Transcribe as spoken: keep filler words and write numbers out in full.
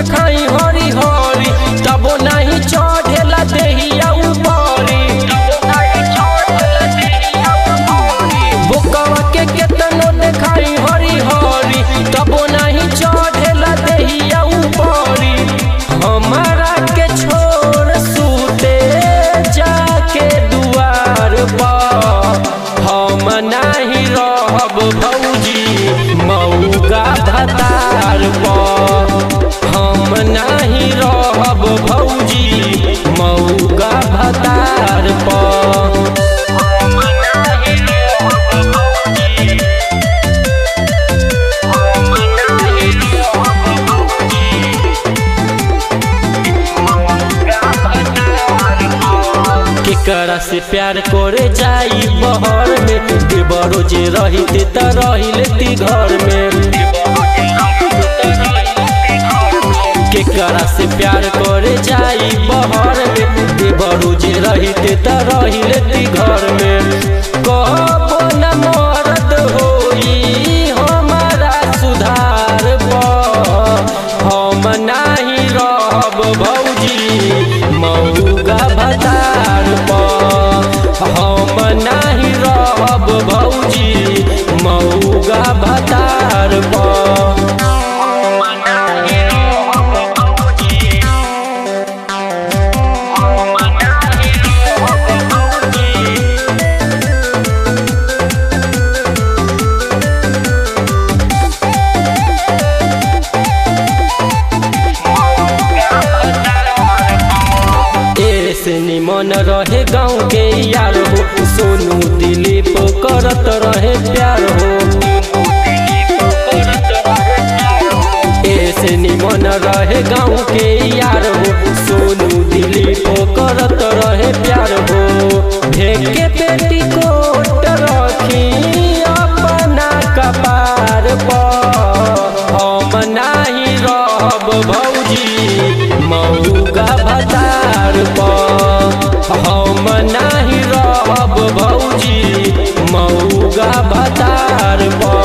देखाई हरी हरी तबो नहीं चढ़ेला देहिया ऊपरी। बोकवा के केतनो देखाई हरी हरी तबो नहीं चढ़ेला देहिया ऊपरी। हमारा के छोड़ सूते जाके दुआर पर हम नहीं रहब भौजी मऊगा भतार पर। हम नहीं रहब भौजी मऊगा भतार पर। केकरा से प्यार करे जाई बहर में देवरो जे रहिते त रहिलेती घर में। केकरा से प्यार करे जाई बहर में देवरो जे रहिते त रहिलेती घर में। कहबो न मरद होई हमारा सुधार पर हम नहीं रहब भौजी मऊगा भतार पर। हम नहीं रहब भौजी मऊगा भतार पर। से निमन रहे गाँव के यार हो सोनू दिलीप करत रहे प्यार हो। ऐसे निमन रहे गाँव के यार हो सोनू दिलीप करत रहे प्यार हो। ढेके बेटी कोट रखी अपना कपार पर हम नहीं रहब भौजी मऊगा भतार पर। हम नहीं रहब भौजी मऊगा भतार पर।